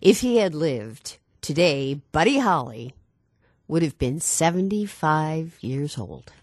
If he had lived today, Buddy Holly would have been 75 years old.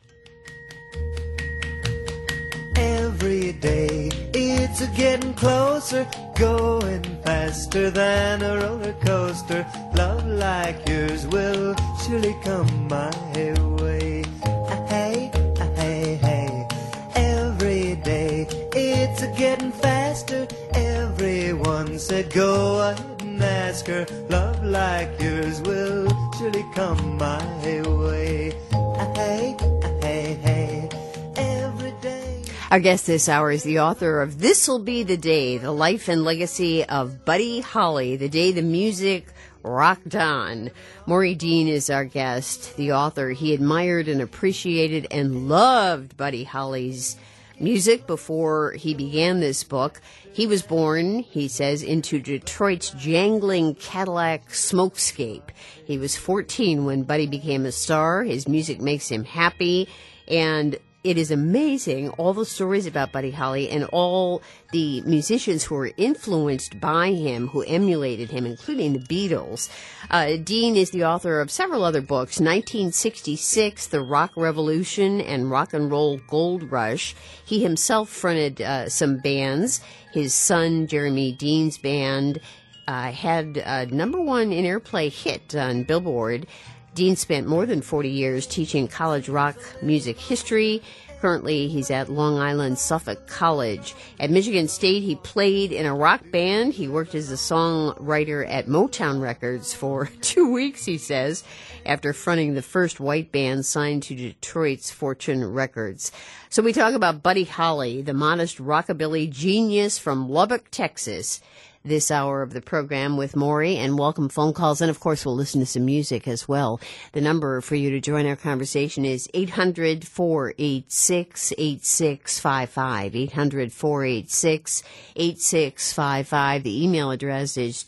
Every day it's getting closer, going faster than a roller coaster. Love like yours will surely come my way. Hey, hey, hey. Every day it's getting faster. Everyone said go ahead and ask her. Love like yours will surely come my way. Hey, hey, hey. Every day. Our guest this hour is the author of This'll Be the Day, the life and legacy of Buddy Holly, the day the music rocked on. Maury Dean is our guest, the author. He admired and appreciated and loved Buddy Holly's music before he began this book. He was born, he says, into Detroit's jangling Cadillac smokescape. He was 14 when Buddy became a star. His music makes him happy, and it is amazing, all the stories about Buddy Holly and all the musicians who were influenced by him, who emulated him, including the Beatles. Dean is the author of several other books, 1966, The Rock Revolution and Rock and Roll Gold Rush. He himself fronted some bands. His son, Jeremy Dean's band, had a #1 in airplay hit on Billboard. Dean spent more than 40 years teaching college rock music history. Currently, he's at Long Island Suffolk College. At Michigan State, he played in a rock band. He worked as a songwriter at Motown Records for 2 weeks, he says, after fronting the first white band signed to Detroit's Fortune Records. So we talk about Buddy Holly, the modest rockabilly genius from Lubbock, Texas, this hour of the program with Maury, and welcome phone calls. And, of course, we'll listen to some music as well. The number for you to join our conversation is 800-486-8655, 800-486-8655. The email address is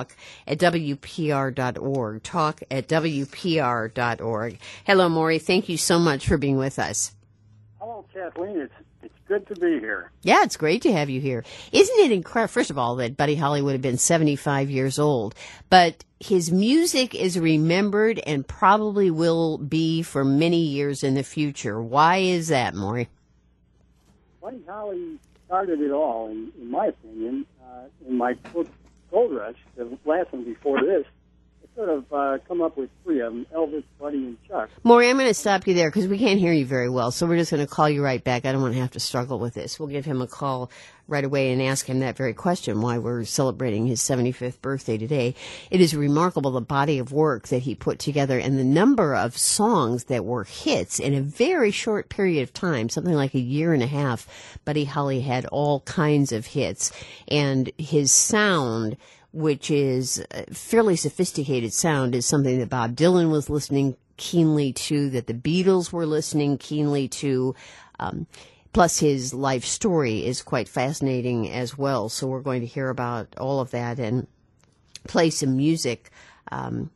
talk@wpr.org, talk@wpr.org. Hello, Maury. Thank you so much for being with us. Hello, Kathleen. It's good to be here. Yeah, it's great to have you here. Isn't it incredible, first of all, that Buddy Holly would have been 75 years old, but his music is remembered and probably will be for many years in the future. Why is that, Maury? Buddy Holly started it all, in my opinion. In my book, Gold Rush, the last one before this, I sort of come up with three of them, Elvis, Buddy, and Chuck. Maury, I'm going to stop you there because we can't hear you very well, so we're just going to call you right back. I don't want to have to struggle with this. We'll give him a call right away and ask him that very question, why we're celebrating his 75th birthday today. It is remarkable, the body of work that he put together and the number of songs that were hits in a very short period of time, something like a year and a half. Buddy Holly had all kinds of hits, and his sound, which is a fairly sophisticated sound, is something that Bob Dylan was listening keenly to, that the Beatles were listening keenly to. Plus, his life story is quite fascinating as well. So we're going to hear about all of that and play some music and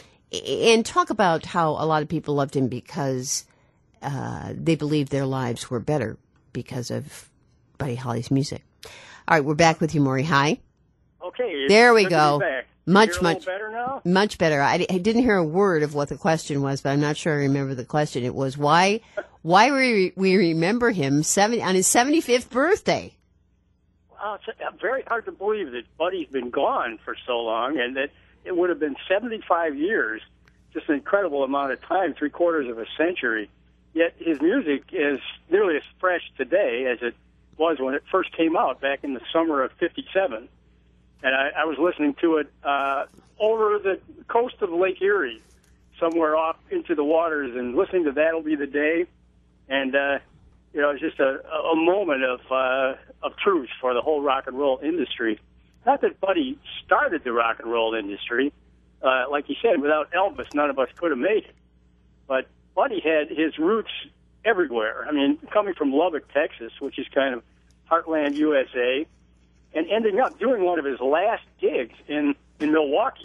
talk about how a lot of people loved him because they believed their lives were better because of Buddy Holly's music. All right, we're back with you, Maury. Hi. Okay. There we go. Much better now? Much better. I didn't hear a word of what the question was, but I'm not sure I remember the question. It was why we remember him on his 75th birthday. It's very hard to believe that Buddy's been gone for so long, and that it would have been 75 years, just an incredible amount of time, 3/4 of a century. Yet his music is nearly as fresh today as it was when it first came out back in the summer of '57. And I was listening to it over the coast of Lake Erie, somewhere off into the waters, and listening to That'll Be the Day. And, it's just a moment of truth for the whole rock and roll industry. Not that Buddy started the rock and roll industry. Like he said, without Elvis, none of us could have made it. But Buddy had his roots everywhere. I mean, coming from Lubbock, Texas, which is kind of heartland USA, and ending up doing one of his last gigs in Milwaukee,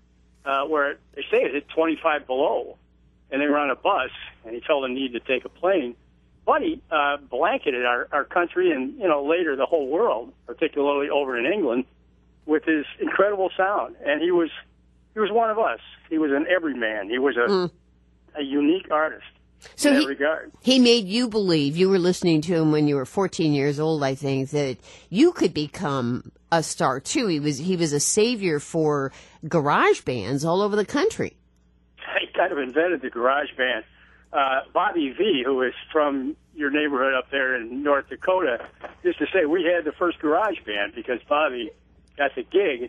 where they say it hit 25 below, and they were on a bus, and he felt the need to take a plane. Buddy blanketed our country and, later the whole world, particularly over in England, with his incredible sound, and he was one of us. He was an everyman. He was a unique artist in that regard. He made you believe, you were listening to him when you were 14 years old, I think, that you could become a star too. He was a savior for garage bands all over the country. He kind of invented the garage band. Bobby V, who is from your neighborhood up there in North Dakota, used to say we had the first garage band because Bobby got the gig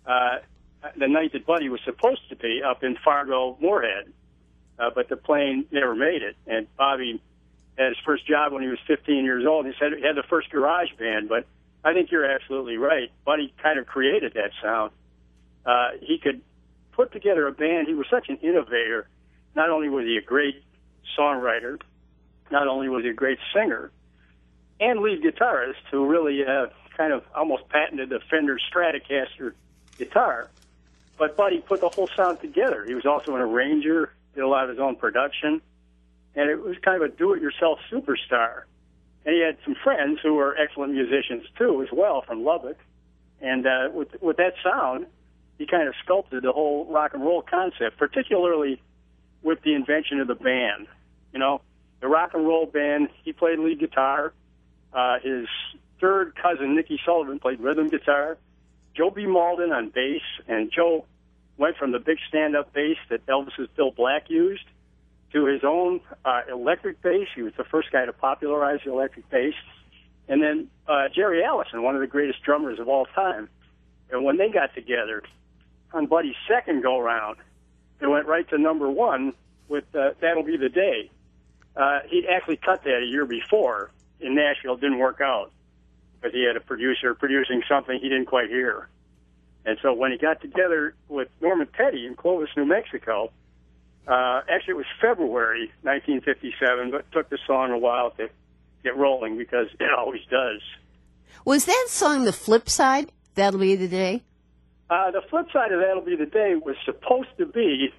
the night that Buddy was supposed to be up in Fargo, Moorhead. But the plane never made it. And Bobby had his first job when he was 15 years old. He said he had the first garage band. But I think you're absolutely right. Buddy kind of created that sound. He could put together a band. He was such an innovator. Not only was he a great songwriter, not only was he a great singer and lead guitarist who really kind of almost patented the Fender Stratocaster guitar, but Buddy put the whole sound together. He was also an arranger, did a lot of his own production, and it was kind of a do-it-yourself superstar. And he had some friends who were excellent musicians, too, as well, from Lubbock. And with that sound, he kind of sculpted the whole rock and roll concept, particularly with the invention of the band. You know, the rock and roll band, he played lead guitar. His third cousin, Nicky Sullivan, played rhythm guitar. Joe B. Malden on bass, and Joe went from the big stand-up bass that Elvis's Bill Black used to his own electric bass. He was the first guy to popularize the electric bass. And then Jerry Allison, one of the greatest drummers of all time. And when they got together on Buddy's second go-round, they went right to number one with That'll Be the Day. He'd actually cut that a year before in Nashville. It didn't work out because he had a producer producing something he didn't quite hear. And so when he got together with Norman Petty in Clovis, New Mexico, actually it was February 1957, but it took the song a while to get rolling because it always does. Was that song the flip side, That'll Be the Day? The flip side of That'll Be the Day was supposed to be,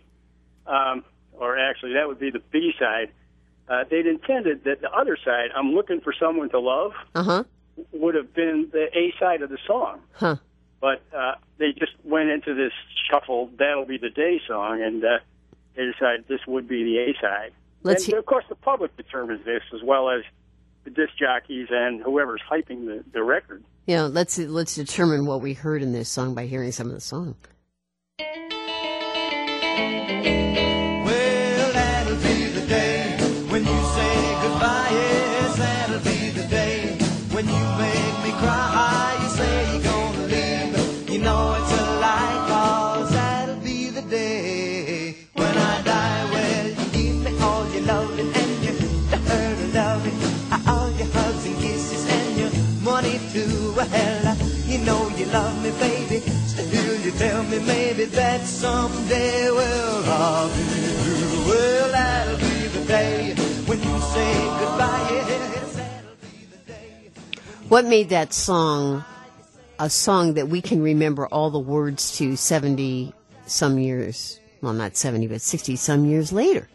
or actually that would be the B side. They'd intended that the other side, I'm Looking for Someone to Love, would have been the A side of the song. Huh. But they just went into this shuffle, That'll Be the Day song, and they decided this would be the A side. And of course, the public determines this as well as the disc jockeys and whoever's hyping the record. Yeah, let's determine what we heard in this song by hearing some of the song. Well, that'll be the day when you say goodbye. Yes, that'll be the day when you make me cry. You say you're gonna leave, you know it's a lie, 'cause that'll be the day when I die. Well, you give me all your loving and you hurt and loving, all your hugs and kisses and your money too. Well, you know you love me, baby. Still you tell me maybe that someday, well, I'll be through. Well, that'll be the day when you say goodbye. Yes, that'll be the day. What made that song a song that we can remember all the words to 70-some years, well, not 70, but 60-some years later?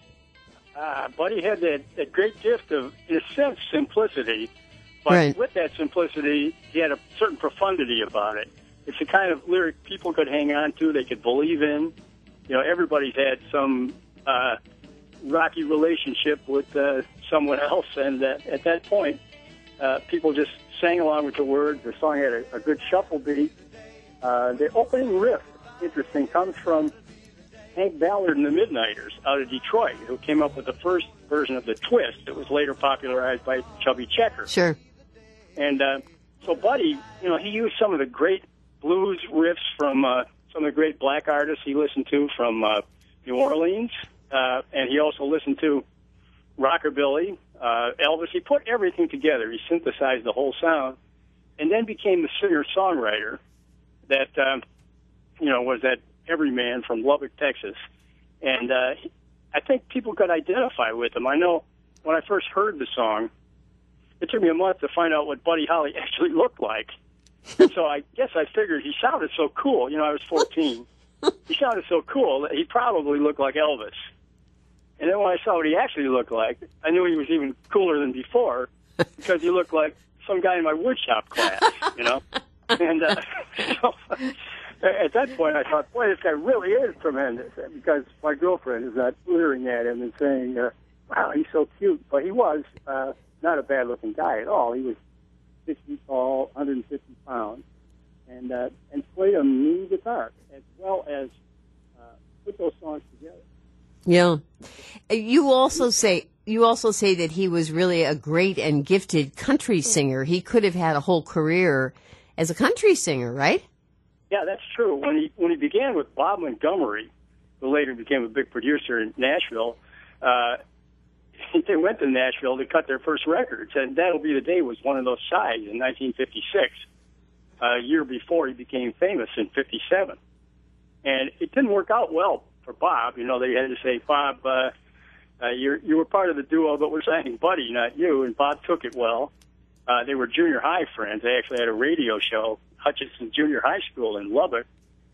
Buddy had that great gift of, in a sense, simplicity. But right. With that simplicity, he had a certain profundity about it. It's the kind of lyric people could hang on to, they could believe in. You know, everybody's had some rocky relationship with someone else, and at that point, people just sang along with the words. The song had a good shuffle beat. The opening riff, interesting, comes from Hank Ballard and the Midnighters out of Detroit, who came up with the first version of the twist that was later popularized by Chubby Checker. Sure. And so Buddy, you know, he used some of the great blues riffs from some of the great black artists he listened to from New Orleans, and he also listened to rockabilly, Elvis. He put everything together. He synthesized the whole sound, and then became the singer-songwriter that, you know, was that everyman from Lubbock, Texas. And I think people could identify with him. I know when I first heard the song, it took me a month to find out what Buddy Holly actually looked like. And so I guess I figured he sounded so cool. You know, I was 14. He sounded so cool that he probably looked like Elvis. And then when I saw what he actually looked like, I knew he was even cooler than before because he looked like some guy in my woodshop class, you know. And so at that point, I thought, boy, this guy really is tremendous, because my girlfriend is not leering at him and saying, wow, he's so cute. But he was not a bad-looking guy at all. He was 6 feet tall, 150 pounds, and played a mean guitar, as well as put those songs together. Yeah. You also say that he was really a great and gifted country singer. He could have had a whole career as a country singer, right? Yeah, that's true. When he began with Bob Montgomery, who later became a big producer in Nashville, they went to Nashville to cut their first records, and That'll Be the Day was one of those sides in 1956, a year before he became famous in 57. And it didn't work out well for Bob. You know, they had to say, Bob, you were part of the duo, but we're saying Buddy, not you. And Bob took it well. They were junior high friends. They actually had a radio show, Hutchinson Junior High School in Lubbock.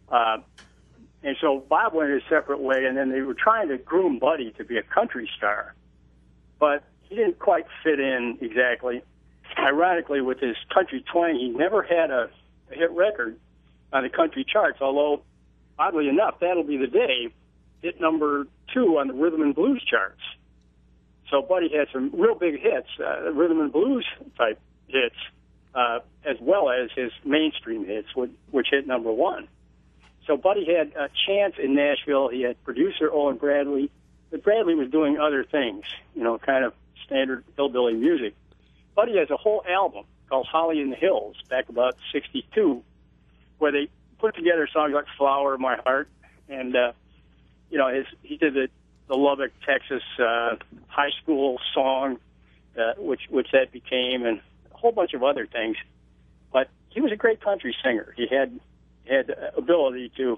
And so Bob went his separate way, and then they were trying to groom Buddy to be a country star. But he didn't quite fit in exactly. Ironically, with his country twang, he never had a hit record on the country charts, although, oddly enough, That'll Be the Day hit number 2 on the rhythm and blues charts. So Buddy had some real big hits, rhythm and blues type hits, as well as his mainstream hits, which hit number 1. So Buddy had a chance in Nashville. He had producer Owen Bradley, but Bradley was doing other things, you know, kind of standard hillbilly music. Buddy has a whole album called Holly in the Hills, back about 62, where they put together songs like Flower of My Heart, and, you know, he did the Lubbock, Texas high school song, which that became, and a whole bunch of other things. But he was a great country singer. He had ability to,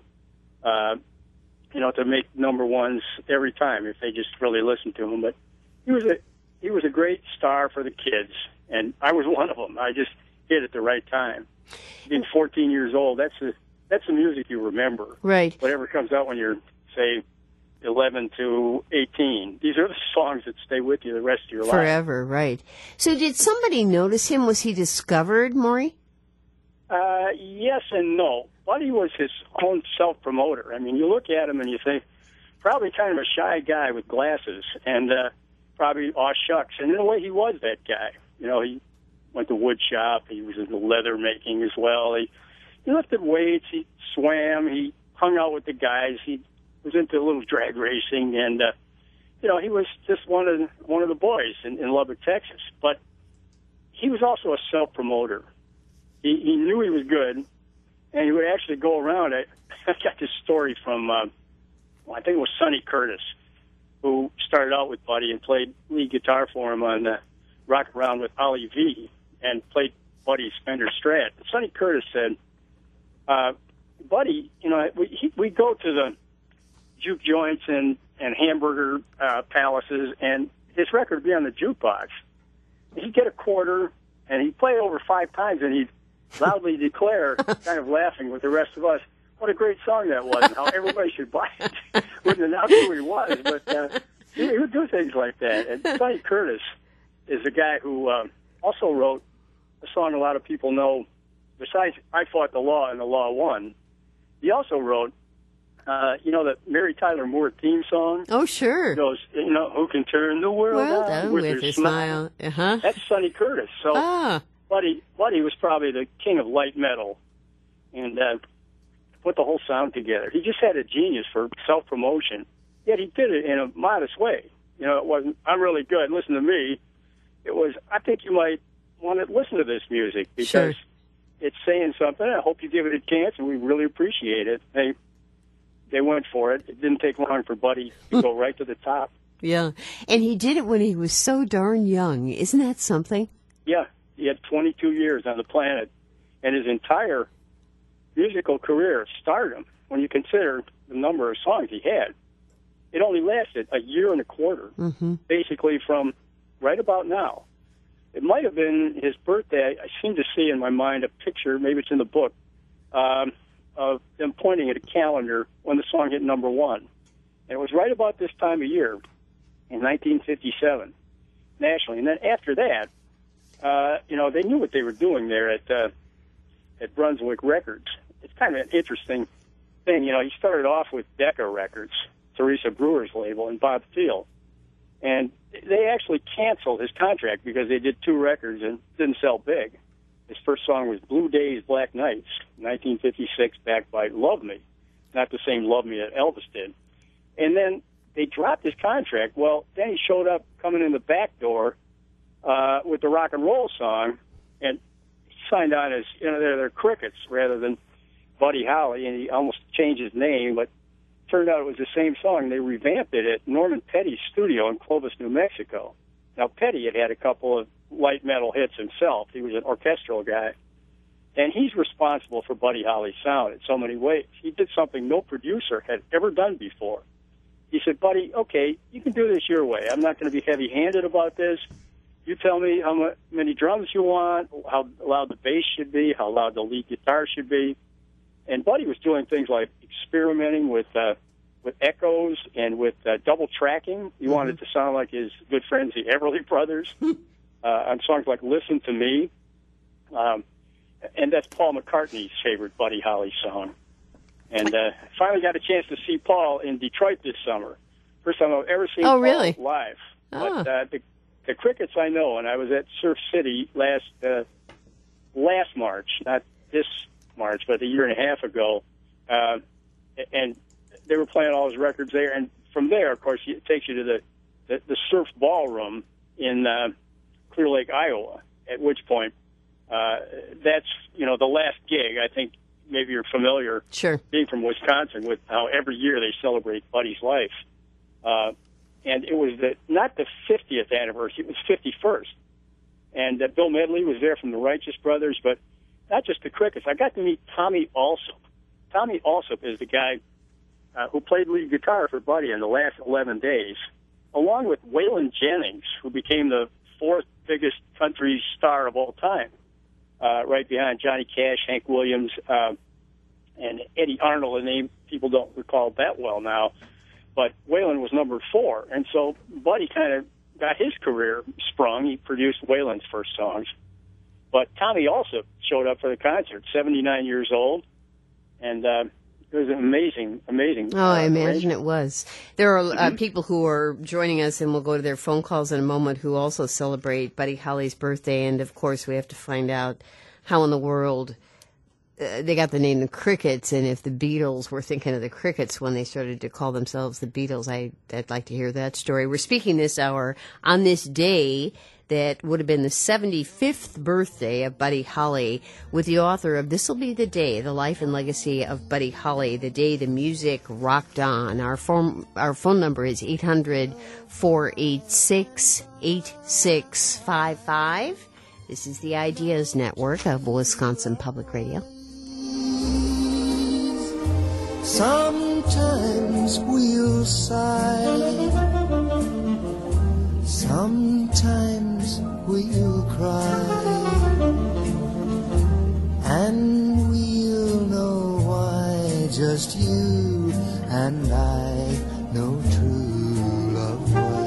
you know, to make number ones every time if they just really listened to him. But he was a great star for the kids, and I was one of them. I just hit at the right time. Being 14 years old, that's the music you remember. Right. Whatever comes out when you're, say, 11 to 18. These are the songs that stay with you the rest of your life. Forever, right. So did somebody notice him? Was he discovered, Maury? Yes and no. Buddy was his own self-promoter. I mean, you look at him and you think, probably kind of a shy guy with glasses, and probably, aw shucks. And in a way, he was that guy. You know, he went to wood shop. He was into leather making as well. He lifted weights. He swam. He hung out with the guys. He was into a little drag racing, and you know, he was just one of the boys in Lubbock, Texas. But he was also a self-promoter. He knew he was good, and he would actually go around. I got this story from, I think it was Sonny Curtis, who started out with Buddy and played lead guitar for him on Rock Around with Ollie V, and played Buddy's Fender Strat. Sonny Curtis said, Buddy, you know, we go to the juke joints and hamburger palaces, and his record would be on the jukebox. He'd get a quarter, and he'd play it over 5 times, and he'd loudly declare, kind of laughing with the rest of us, what a great song that was, and how everybody should buy it. Wouldn't announce who he was, but he would do things like that. And Sonny Curtis is a guy who also wrote a song a lot of people know, besides I Fought the Law and the Law Won. He also wrote, you know, the Mary Tyler Moore theme song? Oh, sure. It goes, you know, who can turn the world on with their smile? Uh-huh. That's Sonny Curtis. So Buddy was probably the king of light metal, and put the whole sound together. He just had a genius for self-promotion, yet he did it in a modest way. You know, it wasn't, I'm really good, listen to me. It was, I think you might want to listen to this music, because it's saying something. I hope you give it a chance, and we really appreciate it. They went for it. It didn't take long for Buddy to go right to the top. Yeah, and he did it when he was so darn young. Isn't that something? Yeah, he had 22 years on the planet, and his entire musical career, stardom, when you consider the number of songs he had, it only lasted a year and a quarter, basically from right about now. It might have been his birthday. I seem to see in my mind a picture, maybe it's in the book, of them pointing at a calendar when the song hit number 1. And it was right about this time of year, in 1957, nationally. And then after that, you know, they knew what they were doing there at at Brunswick Records. It's kind of an interesting thing. You know, he started off with Decca Records, Teresa Brewer's label, and Bob Thiel. And they actually canceled his contract because they did 2 records and didn't sell big. His first song was Blue Days, Black Nights, 1956, backed by Love Me, not the same Love Me that Elvis did. And then they dropped his contract. Well, then he showed up coming in the back door with the rock and roll song, and he signed on as, you know, they're Crickets rather than Buddy Holly, and he almost changed his name, but turned out it was the same song. They revamped it at Norman Petty's studio in Clovis, New Mexico. Now, Petty had a couple of light metal hits himself. He was an orchestral guy, and he's responsible for Buddy Holly's sound in so many ways. He did something no producer had ever done before. He said, Buddy, okay, you can do this your way. I'm not going to be heavy-handed about this. You tell me how many drums you want, how loud the bass should be, how loud the lead guitar should be. And Buddy was doing things like experimenting with echoes and with double tracking. He wanted to sound like his good friends, the Everly Brothers, on songs like Listen to Me. And that's Paul McCartney's favorite Buddy Holly song. And finally got a chance to see Paul in Detroit this summer. First time I've ever seen Paul really? live. Oh. But the Crickets I know, and I was at Surf City last March, not this March, but a year and a half ago, and they were playing all his records there. And from there, of course, it takes you to the Surf Ballroom in Clear Lake, Iowa, at which point that's, you know, the last gig. I think maybe you're familiar, sure, being from Wisconsin, with how every year they celebrate Buddy's life. And it was not the 50th anniversary, it was 51st. And Bill Medley was there from the Righteous Brothers, but not just the Crickets. I got to meet Tommy Alsop. Tommy Alsop is the guy who played lead guitar for Buddy in the last 11 days, along with Waylon Jennings, who became the 4th biggest country star of all time, right behind Johnny Cash, Hank Williams, and Eddie Arnold, a name people don't recall that well now. But Waylon was number 4, and so Buddy kind of got his career sprung. He produced Waylon's first songs. But Tommy also showed up for the concert, 79 years old, and it was an amazing. Oh, I imagine it was. There are people who are joining us, and we'll go to their phone calls in a moment, who also celebrate Buddy Holly's birthday, and of course we have to find out how in the world they got the name the Crickets, and if the Beatles were thinking of the Crickets when they started to call themselves the Beatles. I'd like to hear that story. We're speaking this hour on this day that would have been the 75th birthday of Buddy Holly, with the author of This'll Be the Day, The Life and Legacy of Buddy Holly, the day the music rocked on. Our phone number is 800-486-8655. This is the Ideas Network of Wisconsin Public Radio. Sometimes we'll sigh, sometimes we'll cry, and we'll know why. Just you and I know true love why.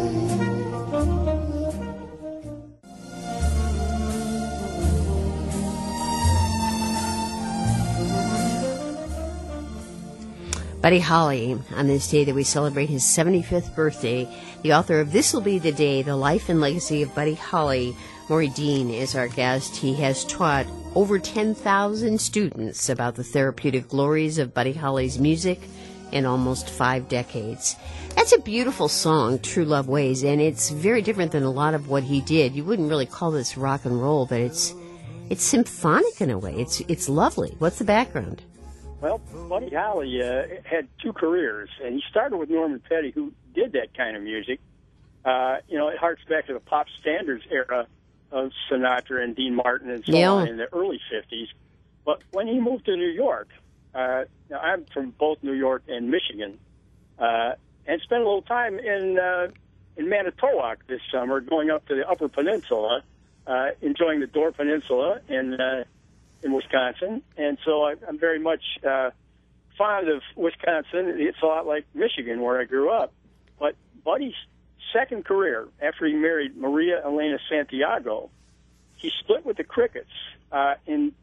Buddy Holly, on this day that we celebrate his 75th birthday, the author of This'll Be the Day, The Life and Legacy of Buddy Holly, Maury Dean, is our guest. He has taught over 10,000 students about the therapeutic glories of Buddy Holly's music in almost 5 decades. That's a beautiful song, True Love Ways, and it's very different than a lot of what he did. You wouldn't really call this rock and roll, but it's symphonic in a way. It's lovely. What's the background? Well, Buddy Holly had 2 careers, and he started with Norman Petty, who did that kind of music. You know, it harks back to the pop standards era of Sinatra and Dean Martin and so on in the early 50s. But when he moved to New York, now I'm from both New York and Michigan, and spent a little time in Manitowoc this summer, going up to the Upper Peninsula, enjoying the Door Peninsula in Wisconsin, and so I'm very much fond of Wisconsin. It's a lot like Michigan, where I grew up. But Buddy's second career, after he married Maria Elena Santiago, he split with the Crickets in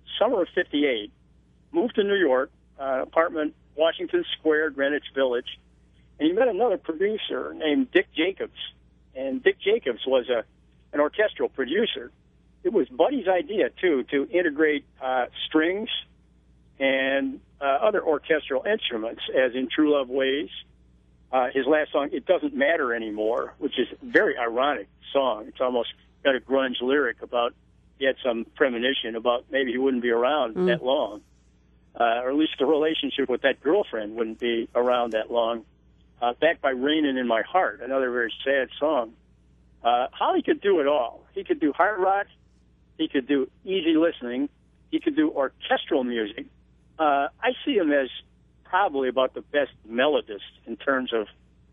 summer of '58, moved to New York, apartment Washington Square, Greenwich Village, and he met another producer named Dick Jacobs. And Dick Jacobs was an orchestral producer. It was Buddy's idea, too, to integrate strings and other orchestral instruments, as in True Love Ways. His last song, It Doesn't Matter Anymore, which is a very ironic song. It's almost got a grunge lyric about he had some premonition about maybe he wouldn't be around that long, or at least the relationship with that girlfriend wouldn't be around that long. Backed by Rainin' in My Heart, another very sad song. Holly could do it all. He could do hard rock. He could do easy listening. He could do orchestral music. I see him as probably about the best melodist in terms of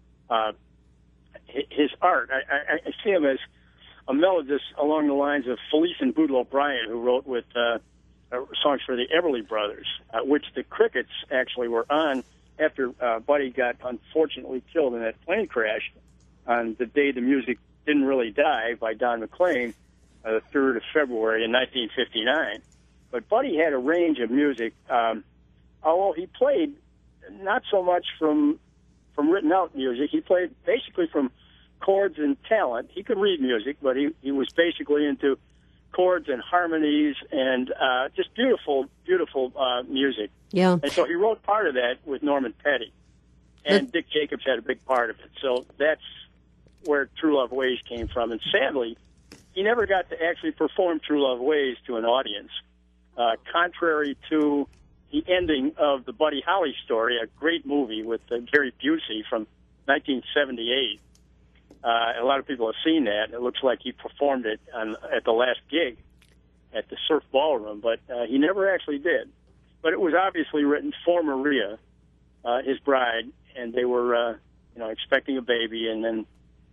his art. I see him as a melodist along the lines of Felice and Boodle O'Brien, who wrote with songs for the Everly Brothers, which the Crickets actually were on after Buddy got unfortunately killed in that plane crash on the day the music didn't really die by Don McLean, the 3rd of February in 1959. But Buddy had a range of music, although he played not so much from written out music. He played basically from chords and talent. He could read music, but he was basically into chords and harmonies and just beautiful, beautiful music. Yeah. And so he wrote part of that with Norman Petty. And Dick Jacobs had a big part of it. So that's where True Love Ways came from. And sadly, he never got to actually perform True Love Ways to an audience, contrary to the ending of the Buddy Holly story, a great movie with Gary Busey from 1978. A lot of people have seen that. It looks like he performed it at the last gig at the Surf Ballroom, but he never actually did. But it was obviously written for Maria, his bride, and they were, expecting a baby, and then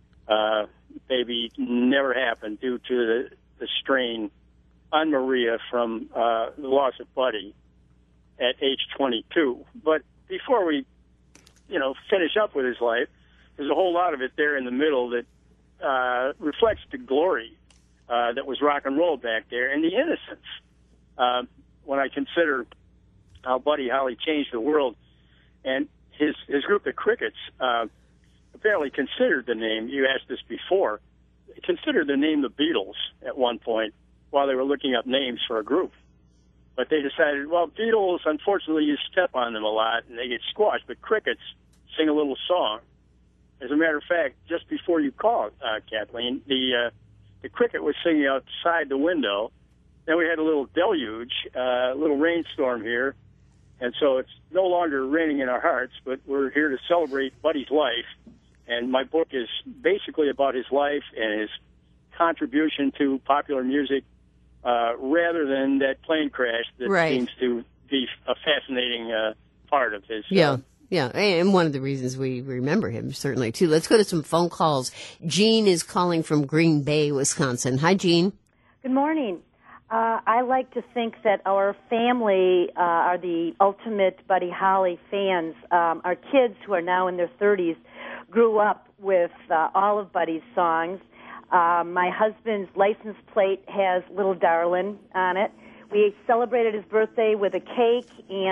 baby never happened due to the strain on Maria from the loss of Buddy at age 22. But before we, finish up with his life, there's a whole lot of it there in the middle that reflects the glory that was rock and roll back there and the innocence. When I consider how Buddy Holly changed the world, and his group, the Crickets, apparently considered the name, you asked this before, considered the name the Beatles at one point while they were looking up names for a group. But they decided, well, Beatles, unfortunately, you step on them a lot and they get squashed, but Crickets sing a little song. As a matter of fact, just before you called, Kathleen, the cricket was singing outside the window. Then we had a little deluge, a little rainstorm here. And so it's no longer raining in our hearts, but we're here to celebrate Buddy's life. And my book is basically about his life and his contribution to popular music, rather than that plane crash that seems to be a fascinating part of his. Yeah, and one of the reasons we remember him, certainly, too. Let's go to some phone calls. Jean is calling from Green Bay, Wisconsin. Hi, Jean. Good morning. I like to think that our family are the ultimate Buddy Holly fans. Our kids, who are now in their 30s, grew up with all of Buddy's songs. My husband's license plate has Little Darlin' on it. We celebrated his birthday with a cake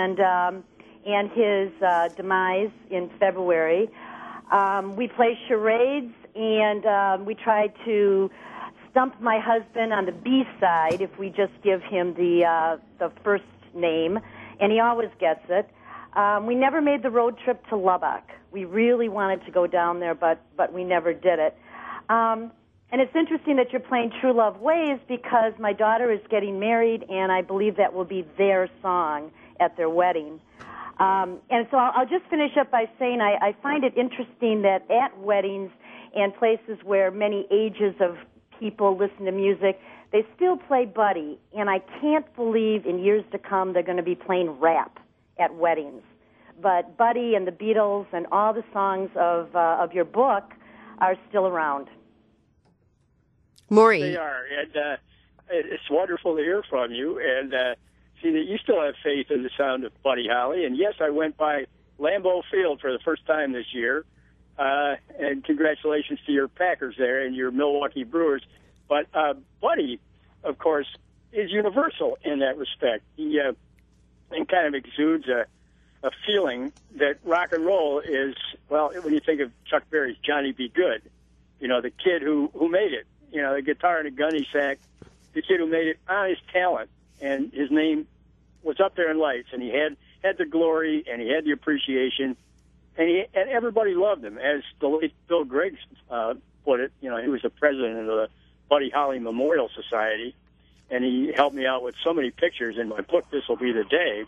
and his demise in February. We play charades, and we try to stump my husband on the B side if we just give him the first name, and he always gets it. We never made the road trip to Lubbock. We really wanted to go down there, but we never did it. And it's interesting that you're playing True Love Ways, because my daughter is getting married, and I believe that will be their song at their wedding. And so I'll just finish up by saying I find it interesting that at weddings and places where many ages of people listen to music, they still play Buddy, and I can't believe in years to come they're going to be playing rap at weddings. But Buddy and the Beatles and all the songs of your book are still around. Maury. They are, and it's wonderful to hear from you, and see that you still have faith in the sound of Buddy Holly. And yes, I went by Lambeau Field for the first time this year, and congratulations to your Packers there and your Milwaukee Brewers. But Buddy, of course, is universal in that respect. He and kind of exudes a feeling that rock and roll is, well, when you think of Chuck Berry's Johnny B. Good, you know, the kid who made it, you know, the guitar and the gunny sack, the kid who made it on his talent, and his name was up there in lights, and he had the glory, and he had the appreciation, and everybody loved him. As the late Bill Griggs put it, you know, he was the president of the Buddy Holly Memorial Society, and he helped me out with so many pictures in my book, This Will Be the Day.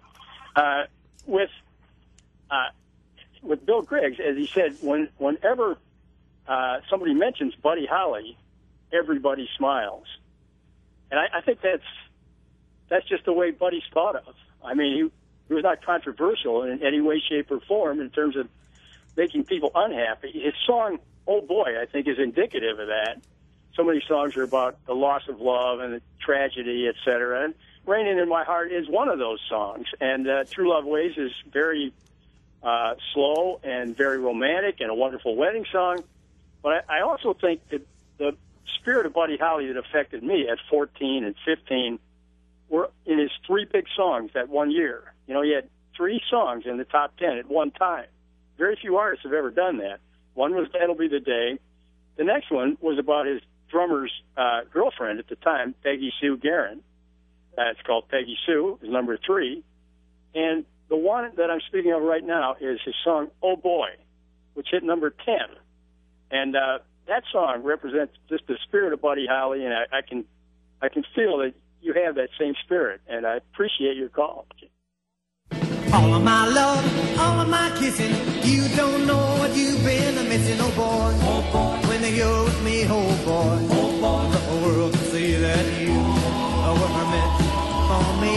With Bill Griggs, as he said, whenever somebody mentions Buddy Holly, everybody smiles. And I think that's just the way Buddy's thought of. I mean, he was not controversial in any way, shape, or form in terms of making people unhappy. His song, Oh Boy, I think is indicative of that. So many songs are about the loss of love and the tragedy, et cetera. And Raining in My Heart is one of those songs. And True Love Ways is very slow and very romantic and a wonderful wedding song. But I also think that the spirit of Buddy Holly that affected me at 14 and 15 were in his three big songs that one year. You know, he had 3 songs in the top 10 at one time. Very few artists have ever done that. One was That'll Be the Day. The next one was about his drummer's girlfriend at the time, Peggy Sue Guerin. It's called Peggy Sue, is number 3. And the one that I'm speaking of right now is his song, Oh Boy, which hit number 10. And that song represents just the spirit of Buddy Holly, and I can feel that you have that same spirit, and I appreciate your call. All of my love, all of my kissing, you don't know what you've been missing, oh boy, when you're with me, oh boy, the whole world can see that you were meant for me.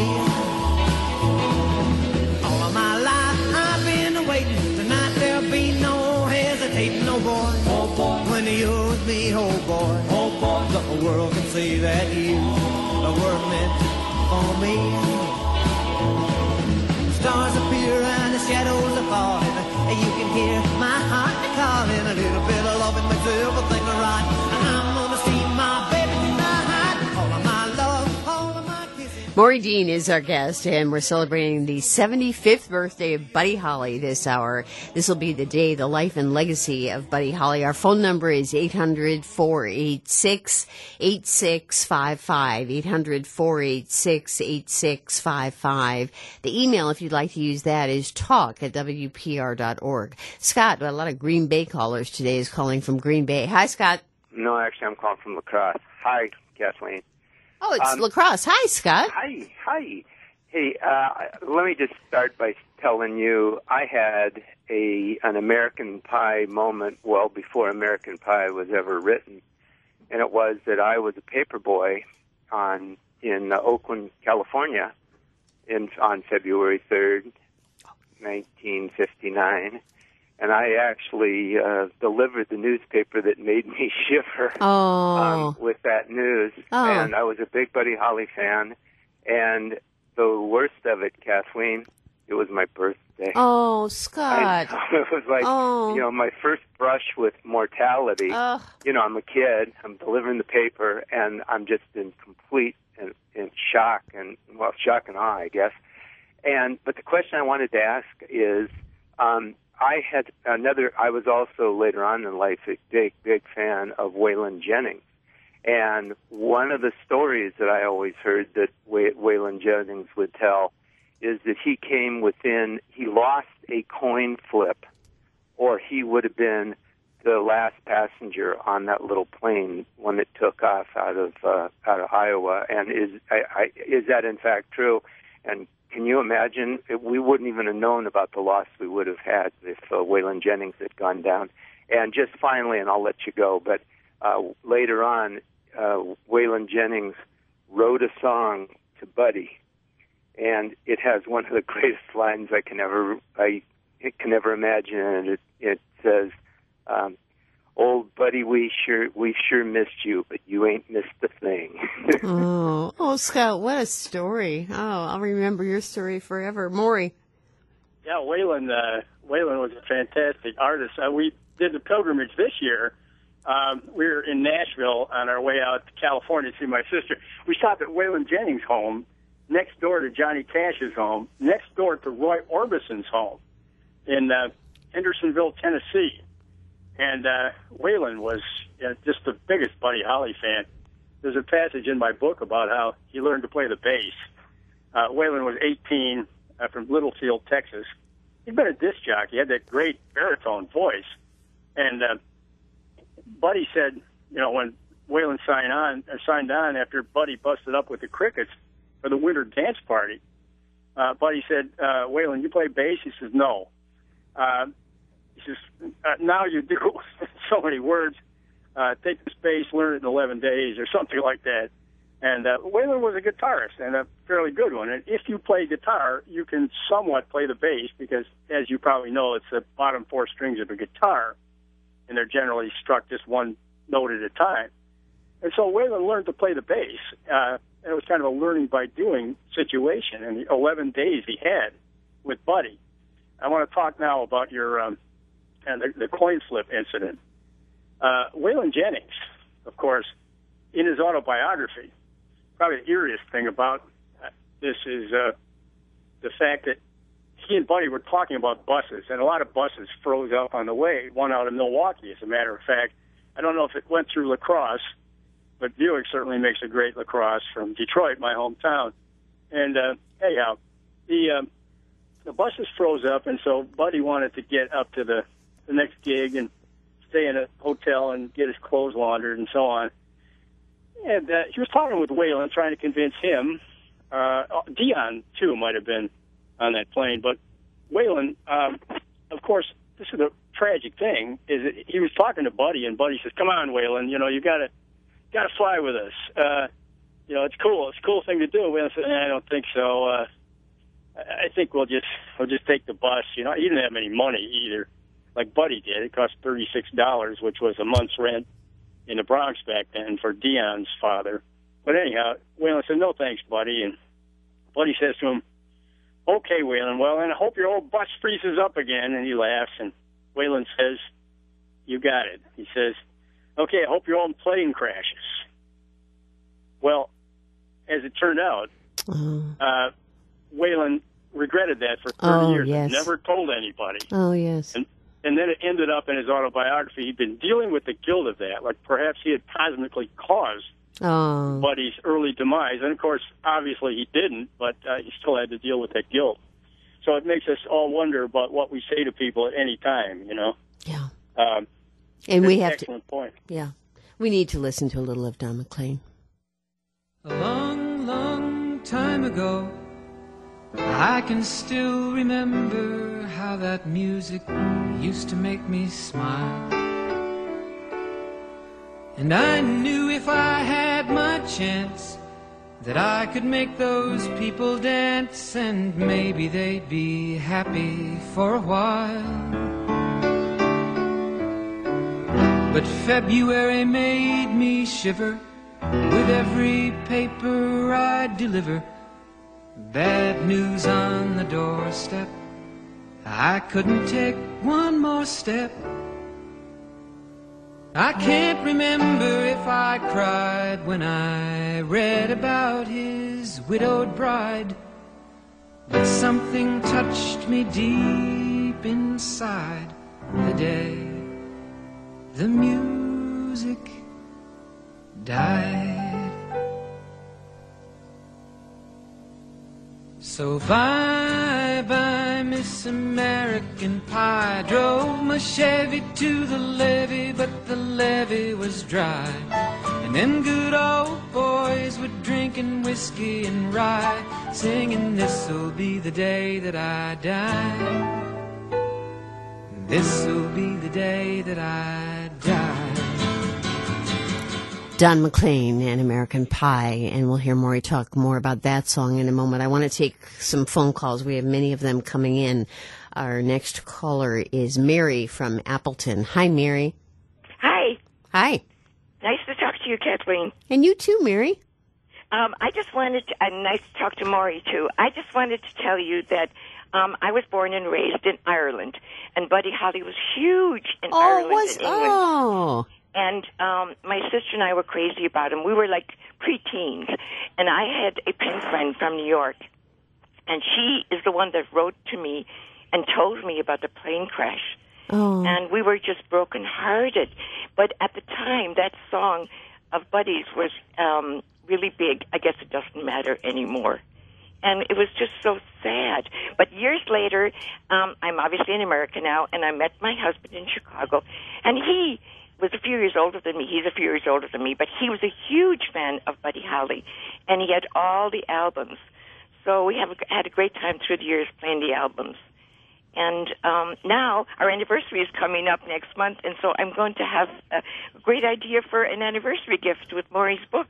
All of my life I've been waiting, tonight there'll be no hesitating, oh boy, when you're with me, oh boy, the whole world can see that you were meant for me. Stars appear and the shadows are falling, and you can hear my heart calling. A little bit of love makes everything right, and I'm gonna see my baby tonight. All of my love, all of my kissing. Maury Dean is our guest, and we're celebrating the 75th birthday of Buddy Holly this hour. This will be the day, the life and legacy of Buddy Holly. Our phone number is 800-486-8655, 800-486-8655. The email, if you'd like to use that, is talk@wpr.org. Scott, a lot of Green Bay callers today, is calling from Green Bay. Hi, Scott. No, actually, I'm calling from La Crosse. Hi, Kathleen. Oh, it's La Crosse. Hi, Scott. Hi. Hey, let me just start by telling you I had an American Pie moment well before American Pie was ever written, and it was that I was a paper boy in Oakland, California, on February 3rd, 1959. And I actually delivered the newspaper that made me shiver with that news. Oh. And I was a big Buddy Holly fan. And the worst of it, Kathleen, it was my birthday. Oh, Scott. It was like, you know, my first brush with mortality. You know, I'm a kid. I'm delivering the paper, and I'm just in complete in shock and awe, I guess. But the question I wanted to ask is, I was also later on in life a big fan of Waylon Jennings. And one of the stories that I always heard that Waylon Jennings would tell is that he lost a coin flip, or he would have been the last passenger on that little plane when it took off out of Iowa. And is that in fact true? And can you imagine? We wouldn't even have known about the loss we would have had if Waylon Jennings had gone down. And just finally, and I'll let you go, but later on, Waylon Jennings wrote a song to Buddy, and it has one of the greatest lines I can ever imagine, and it says, "Old Buddy, we sure missed you, but you ain't missed a thing." Oh, Scott, what a story! Oh, I'll remember your story forever, Maury. Yeah, Waylon was a fantastic artist. We did the pilgrimage this year we were in Nashville on our way out to California to see my sister. We stopped at Waylon Jennings' home, next door to Johnny Cash's home, next door to Roy Orbison's home in Hendersonville, Tennessee. And Waylon was just the biggest Buddy Holly fan. There's a passage in my book about how he learned to play the bass. Waylon was 18 from Littlefield, Texas. He'd been a disc jockey. He had that great baritone voice. And Buddy said, when Waylon signed on after Buddy busted up with the Crickets for the winter dance party, Buddy said, Waylon, you play bass? He says, no. He says, now you do. So many words. Take this bass, learn it in 11 days, or something like that. And Waylon was a guitarist, and a fairly good one. And if you play guitar, you can somewhat play the bass, because, as you probably know, it's the bottom four strings of a guitar, and they're generally struck just one note at a time. And so Waylon learned to play the bass, and it was kind of a learning by doing situation in the 11 days he had with Buddy. I want to talk now about your the coin flip incident. Waylon Jennings, of course, in his autobiography, probably the eeriest thing about this is the fact that he and Buddy were talking about buses, and a lot of buses froze up on the way, one out of Milwaukee, as a matter of fact. I don't know if it went through La Crosse, but Buick certainly makes a great La Crosse from Detroit, my hometown. And anyhow, the buses froze up, and so Buddy wanted to get up to the next gig and stay in a hotel and get his clothes laundered and so on. And he was talking with Waylon, trying to convince him. Dion, too, might have been on that plane. But Waylon, of course, this is a tragic thing, is that he was talking to Buddy, and Buddy says, come on, Waylon, you got to fly with us. It's cool. It's a cool thing to do. Waylon said, I don't think so. I think we'll just take the bus. He didn't have any money either, like Buddy did. It cost $36, which was a month's rent in the Bronx back then for Dion's father. But anyhow, Waylon said, no thanks, Buddy. And Buddy says to him, okay, Waylon, well, then I hope your old bus freezes up again. And he laughs, and Waylon says, you got it. He says, okay, I hope your old plane crashes. Well, as it turned out, Waylon regretted that for 30 years. Yes. Never told anybody. Oh, yes. And then it ended up in his autobiography. He'd been dealing with the guilt of that, like perhaps he had cosmically caused Buddy's early demise. And, of course, obviously he didn't, but he still had to deal with that guilt. So it makes us all wonder about what we say to people at any time, Yeah. And we have excellent point. Yeah. We need to listen to a little of Don McLean. A long, long time ago, I can still remember how that music used to make me smile. And I knew if I had my chance that I could make those people dance, and maybe they'd be happy for a while. But February made me shiver with every paper I deliver. Bad news on the doorstep, I couldn't take one more step. I can't remember if I cried when I read about his widowed bride, but something touched me deep inside the day the music died. So bye bye Miss American Pie. Drove my Chevy to the levee, but the levee was dry. And them good old boys were drinking whiskey and rye, singing this'll be the day that I die. This'll be the day that I die. Don McLean and American Pie, and we'll hear Maury talk more about that song in a moment. I want to take some phone calls. We have many of them coming in. Our next caller is Mary from Appleton. Hi, Mary. Hi. Hi. Nice to talk to you, Kathleen. And you too, Mary. I just wanted to, and nice to talk to Maury, too. I just wanted to tell you that I was born and raised in Ireland, and Buddy Holly was huge in Ireland and England. And my sister and I were crazy about him. We were like preteens. And I had a pen friend from New York, and she is the one that wrote to me and told me about the plane crash. Oh. And we were just brokenhearted. But at the time, that song of Buddy's was really big. I guess it doesn't matter anymore. And it was just so sad. But years later, I'm obviously in America now, and I met my husband in Chicago, and he was a few years older than me. He's a few years older than me, but he was a huge fan of Buddy Holly, and he had all the albums. So we had a great time through the years playing the albums. And now our anniversary is coming up next month, and so I'm going to have a great idea for an anniversary gift with Maury's book.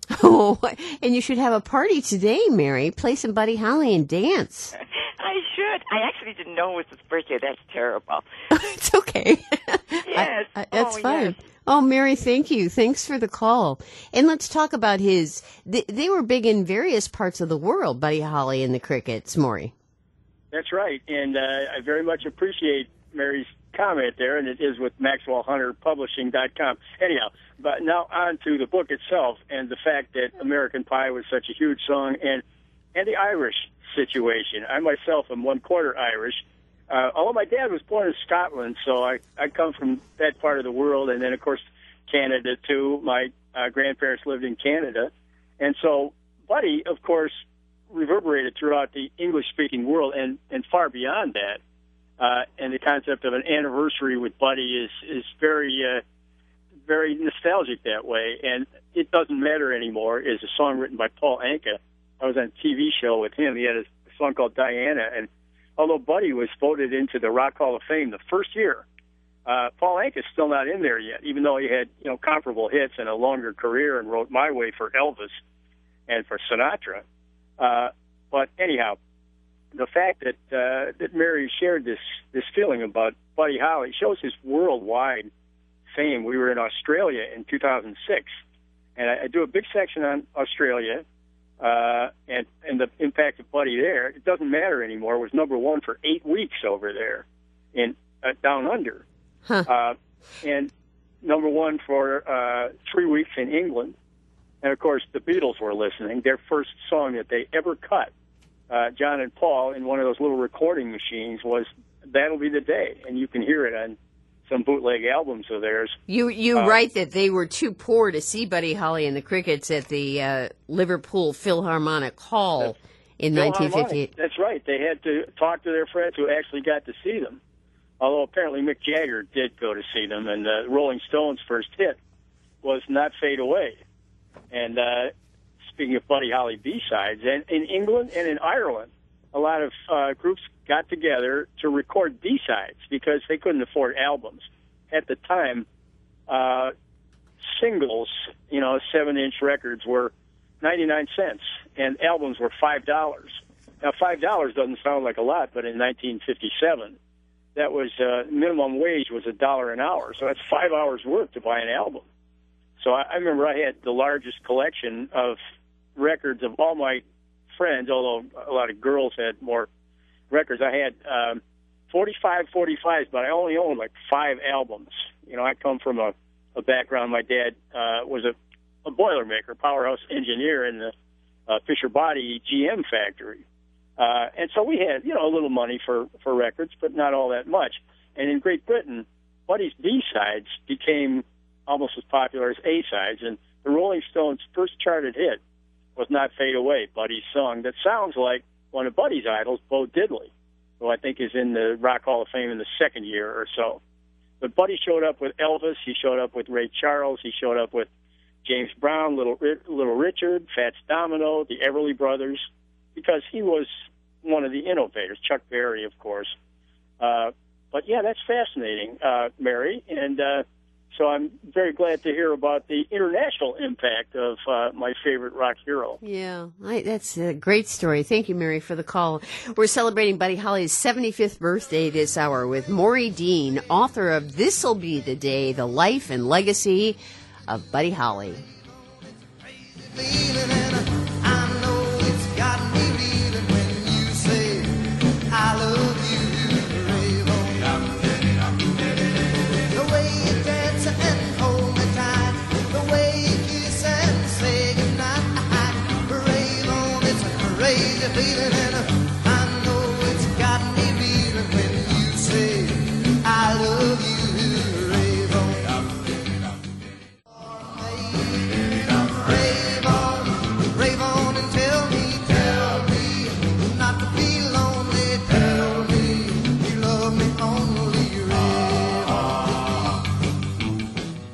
Oh, and you should have a party today, Mary. Play some Buddy Holly and dance. I should. I actually didn't know it was his birthday. That's terrible. It's okay. Yes. That's fine. Yes. Oh, Mary, thank you. Thanks for the call. And let's talk about his... They were big in various parts of the world, Buddy Holly and the Crickets, Maury. That's right, and I very much appreciate Mary's comment there, and it is with MaxwellHunterPublishing.com. Anyhow, but now on to the book itself and the fact that American Pie was such a huge song, and the Irish situation. I myself am one-quarter Irish. Although my dad was born in Scotland, so I come from that part of the world, and then, of course, Canada, too. My grandparents lived in Canada. And so Buddy, of course, reverberated throughout the English-speaking world and far beyond that. And the concept of an anniversary with Buddy is very, very nostalgic that way. And It Doesn't Matter Anymore is a song written by Paul Anka. I was on a TV show with him. He had a song called Diana. And although Buddy was voted into the Rock Hall of Fame the first year, Paul Anka's still not in there yet, even though he had comparable hits and a longer career and wrote My Way for Elvis and for Sinatra. But anyhow, the fact that Mary shared this feeling about Buddy Holly shows his worldwide fame. We were in Australia in 2006, and I do a big section on Australia and the impact of Buddy there. It Doesn't Matter Anymore was number one for 8 weeks over there in down under, and number one for 3 weeks in England. And, of course, the Beatles were listening. Their first song that they ever cut, John and Paul, in one of those little recording machines, was That'll Be the Day. And you can hear it on some bootleg albums of theirs. You write that they were too poor to see Buddy Holly and the Crickets at the Liverpool Philharmonic Hall in 1958. That's right. They had to talk to their friends who actually got to see them. Although apparently Mick Jagger did go to see them, and the Rolling Stones' first hit was Not Fade Away. And speaking of Buddy Holly B-sides, and in England and in Ireland, a lot of groups got together to record B-sides because they couldn't afford albums. At the time, singles, 7-inch records were 99 cents, and albums were $5. Now, $5 doesn't sound like a lot, but in 1957, that was minimum wage was $1 an hour, so that's 5 hours' work to buy an album. So I remember I had the largest collection of records of all my friends, although a lot of girls had more records. I had 45 45s, but I only owned like 5 albums. I come from a background. My dad was a Boilermaker, powerhouse engineer in the Fisher Body GM factory. And so we had, a little money for records, but not all that much. And in Great Britain, Buddy's B-sides became almost as popular as A-sides, and the Rolling Stones' first charted hit was Not Fade Away, Buddy's song, that sounds like one of Buddy's idols, Bo Diddley, who I think is in the Rock Hall of Fame in the second year or so. But Buddy showed up with Elvis, he showed up with Ray Charles, he showed up with James Brown, Little Richard, Fats Domino, the Everly Brothers, because he was one of the innovators, Chuck Berry, of course. But yeah, that's fascinating, Mary, and so I'm very glad to hear about the international impact of my favorite rock hero. Yeah, that's a great story. Thank you, Mary, for the call. We're celebrating Buddy Holly's 75th birthday this hour with Maury Dean, author of This'll Be the Day, The Life and Legacy of Buddy Holly. The way you dance and hold only river.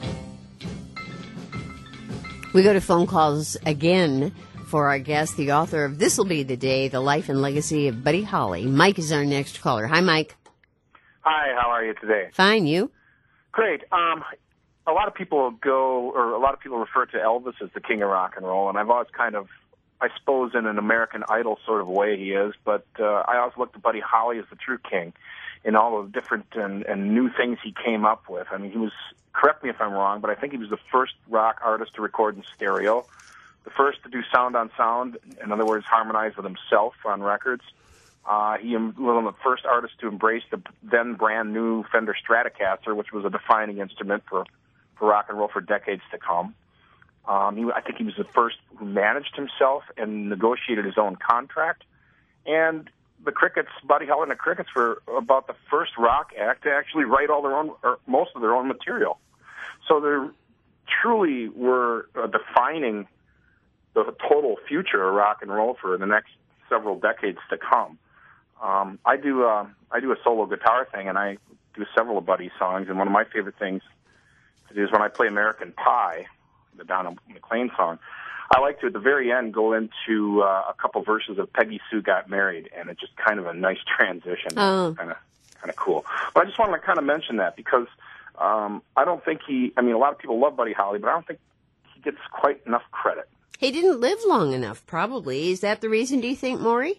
We go to phone calls again for our guest, the author of This'll Be the Day, The Life and Legacy of Buddy Holly. Mike is our next caller. Hi, Mike. Hi, how are you today? Fine, you? Great. A lot of people refer to Elvis as the king of rock and roll, and I've always kind of, I suppose in an American Idol sort of way he is, but I always looked at Buddy Holly as the true king in all of the different and new things he came up with. I mean, he was, correct me if I'm wrong, but I think he was the first rock artist to record in stereo, the first to do sound on sound, in other words, harmonize with himself on records. He was one of the first artists to embrace the then brand new Fender Stratocaster, which was a defining instrument for rock and roll for decades to come. I think he was the first who managed himself and negotiated his own contract. And the Crickets, Buddy Holly and the Crickets, were about the first rock act to actually write all their own, or most of their own material. So they truly were defining the total future of rock and roll for the next several decades to come. I do a solo guitar thing, and I do several of Buddy's songs. And one of my favorite things to do is when I play American Pie, the Donna McLean song, I like to, at the very end, go into a couple verses of Peggy Sue Got Married, and it's just kind of a nice transition. Oh. Kind of cool. But I just want to kind of mention that because I don't think a lot of people love Buddy Holly, but I don't think he gets quite enough credit. He didn't live long enough, probably. Is that the reason, do you think, Maury?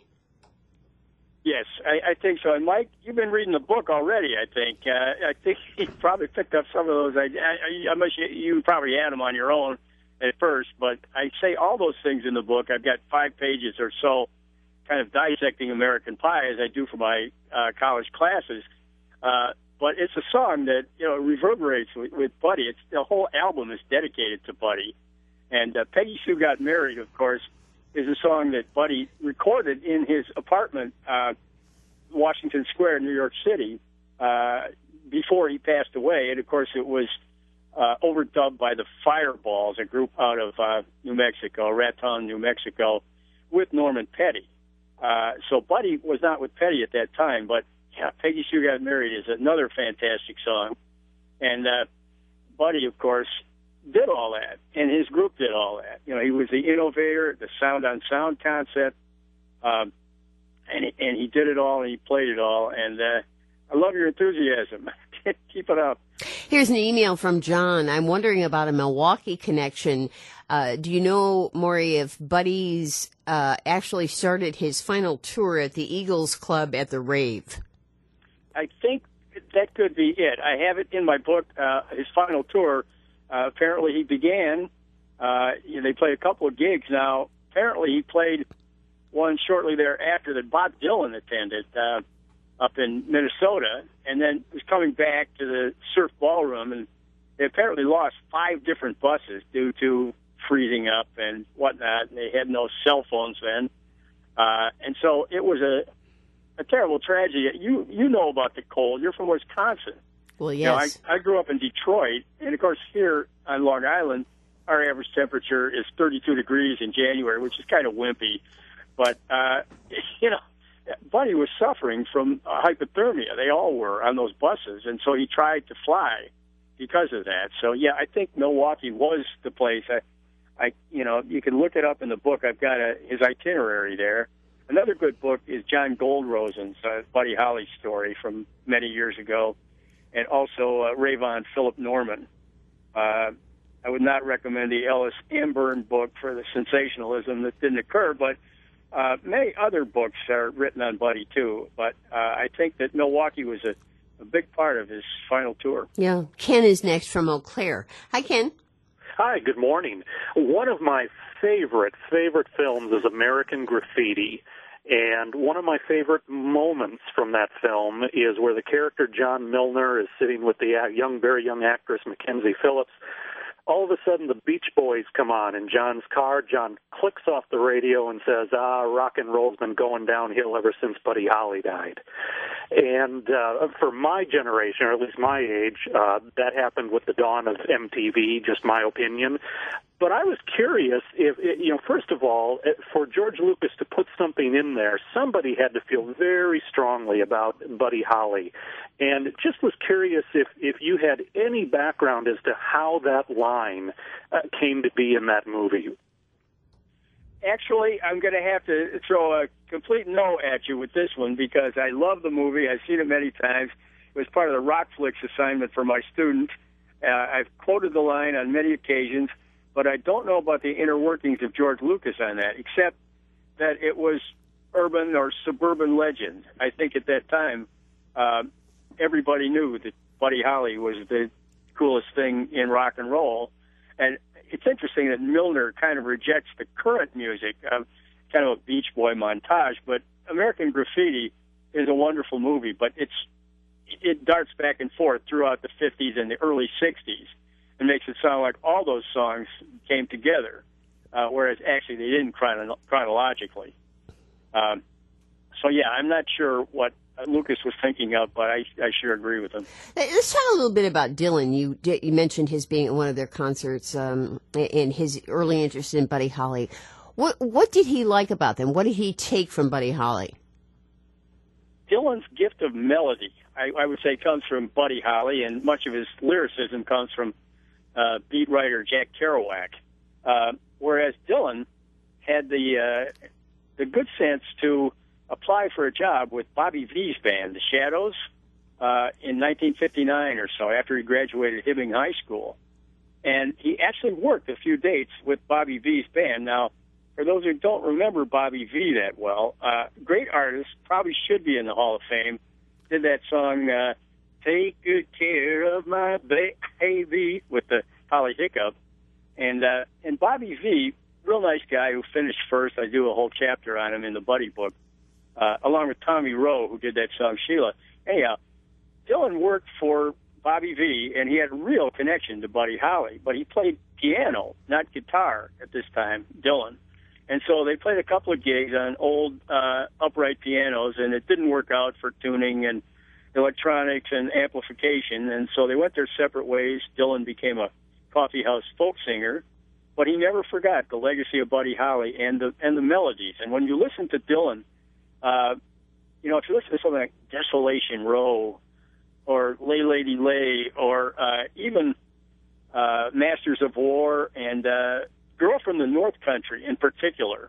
Yes, I think so. And Mike, you've been reading the book already, I think. I think you probably picked up some of those. You probably had them on your own at first, but I say all those things in the book. I've got 5 pages or so kind of dissecting American Pie as I do for my college classes. But it's a song that, reverberates with Buddy. The whole album is dedicated to Buddy. And Peggy Sue Got Married, of course, is a song that Buddy recorded in his apartment, Washington Square, New York City, before he passed away. And, of course, it was overdubbed by the Fireballs, a group out of New Mexico, Raton, New Mexico, with Norman Petty. So Buddy was not with Petty at that time, but Peggy Sue Got Married is another fantastic song. And Buddy, of course, did all that, and his group did all that. He was the innovator, the sound on sound concept, and he did it all, and he played it all. And I love your enthusiasm. Keep it up. Here's an email from John. I'm wondering about a Milwaukee connection. Do you know, Maury, if Buddy's actually started his final tour at the Eagles Club at the Rave? I think that could be it. I have it in my book, his final tour. Apparently he began, they played a couple of gigs now. Apparently he played one shortly thereafter that Bob Dylan attended up in Minnesota, and then was coming back to the Surf Ballroom, and they apparently lost 5 different buses due to freezing up and whatnot, and they had no cell phones then. And so it was a terrible tragedy. You know about the cold. You're from Wisconsin. Well, yes. I grew up in Detroit, and of course here on Long Island, our average temperature is 32 degrees in January, which is kind of wimpy. But, Buddy was suffering from hypothermia. They all were on those buses, and so he tried to fly because of that. So, yeah, I think Milwaukee was the place. You can look it up in the book. I've got his itinerary there. Another good book is John Goldrosen's Buddy Holly story from many years ago. And also Rayvon Philip Norman. I would not recommend the Ellis Amburn book for the sensationalism that didn't occur, but many other books are written on Buddy, too. But I think that Milwaukee was a big part of his final tour. Yeah. Ken is next from Eau Claire. Hi, Ken. Hi, good morning. One of my favorite films is American Graffiti. And one of my favorite moments from that film is where the character John Milner is sitting with the very young actress Mackenzie Phillips. All of a sudden, the Beach Boys come on in John's car. John clicks off the radio and says, rock and roll's been going downhill ever since Buddy Holly died. And for my generation, or at least my age, that happened with the dawn of MTV, just my opinion. But I was curious if, first of all, for George Lucas to put something in there, somebody had to feel very strongly about Buddy Holly. And just was curious if you had any background as to how that line came to be in that movie. Actually, I'm going to have to throw a complete no at you with this one because I love the movie. I've seen it many times. It was part of the Rockflix assignment for my students. I've quoted the line on many occasions, but I don't know about the inner workings of George Lucas on that, except that it was urban or suburban legend. I think at that time, everybody knew that Buddy Holly was the coolest thing in rock and roll. And it's interesting that Milner kind of rejects the current music, kind of a Beach Boy montage, but American Graffiti is a wonderful movie, but it darts back and forth throughout the 50s and the early 60s and makes it sound like all those songs came together, whereas actually they didn't chronologically. So, yeah, I'm not sure what Lucas was thinking of, but I sure agree with him. Let's talk a little bit about Dylan. You mentioned his being at one of their concerts and his early interest in Buddy Holly. What did he like about them? What did he take from Buddy Holly? Dylan's gift of melody, I would say, comes from Buddy Holly, and much of his lyricism comes from beat writer Jack Kerouac. Whereas Dylan had the good sense to apply for a job with Bobby V's band, The Shadows, in 1959 or so, after he graduated Hibbing High School. And he actually worked a few dates with Bobby V's band. Now, for those who don't remember Bobby V that well, great artist, probably should be in the Hall of Fame, did that song, Take Good Care of My Baby, with the Holly Hiccup. And Bobby V, real nice guy who finished first. I do a whole chapter on him in the Buddy book. Along with Tommy Rowe, who did that song, Sheila. Anyhow, Dylan worked for Bobby V, and he had a real connection to Buddy Holly, but he played piano, not guitar at this time, Dylan. And so they played a couple of gigs on old upright pianos, and it didn't work out for tuning and electronics and amplification, and so they went their separate ways. Dylan became a coffeehouse folk singer, but he never forgot the legacy of Buddy Holly and the melodies. And when you listen to Dylan, if you listen to something like Desolation Row or Lay Lady Lay or even Masters of War and Girl from the North Country in particular,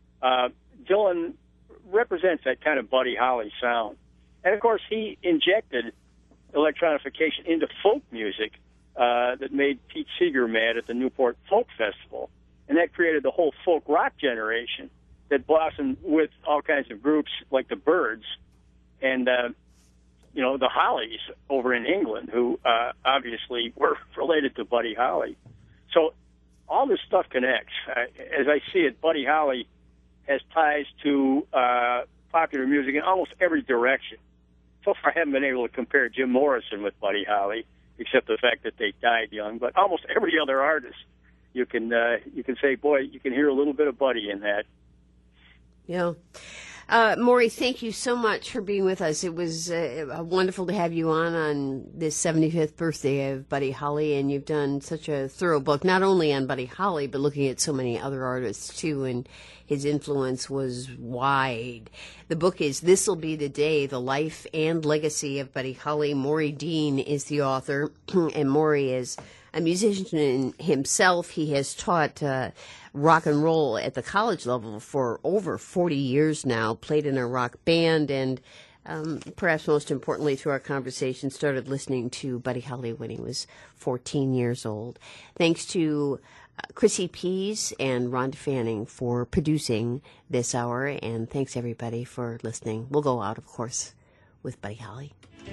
Dylan represents that kind of Buddy Holly sound. And, of course, he injected electronification into folk music that made Pete Seeger mad at the Newport Folk Festival. And that created the whole folk rock generation that blossomed with all kinds of groups like the Byrds and, the Hollies over in England, who obviously were related to Buddy Holly. So all this stuff connects. As I see it, Buddy Holly has ties to popular music in almost every direction. So far, I haven't been able to compare Jim Morrison with Buddy Holly, except the fact that they died young. But almost every other artist, you can say, boy, you can hear a little bit of Buddy in that. Yeah. Maury, thank you so much for being with us. It was wonderful to have you on this 75th birthday of Buddy Holly, and you've done such a thorough book, not only on Buddy Holly, but looking at so many other artists, too, and his influence was wide. The book is This'll Be the Day, The Life and Legacy of Buddy Holly. Maury Dean is the author, and Maury is a musician himself. He has taught rock and roll at the college level for over 40 years now, played in a rock band, and perhaps most importantly through our conversation, started listening to Buddy Holly when he was 14 years old. Thanks to Chrissy Pease and Rhonda Fanning for producing this hour, and thanks everybody for listening. We'll go out, of course, with Buddy Holly.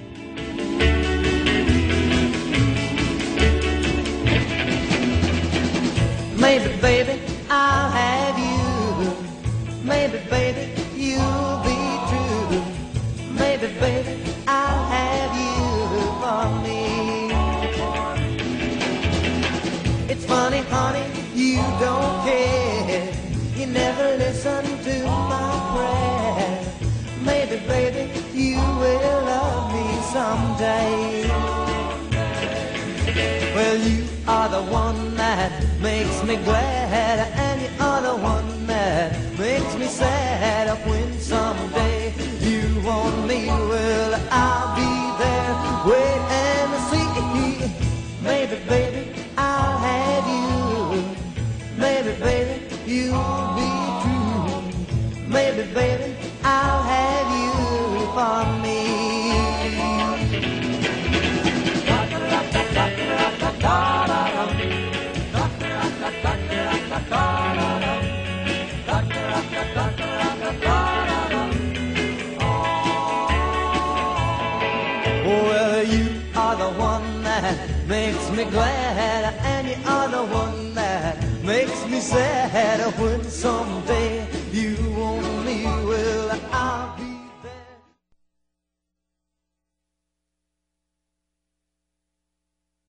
Maybe, baby, I'll have you. Maybe, baby, you'll be true. Maybe, baby, I'll have you for me. It's funny, honey, you don't care. You never listen to my prayer. Maybe, baby, you will love me someday. Well, you are the one that makes me glad, and you are the one that makes me sad. When someday you want me, well, I'll be there. Wait and see. Maybe, baby, I'll have you. Maybe, baby, you'll be true. Maybe, baby, I'll have you for me. Well, you are the one that makes me glad, and you are the one that makes me sad. When someday you want me, well,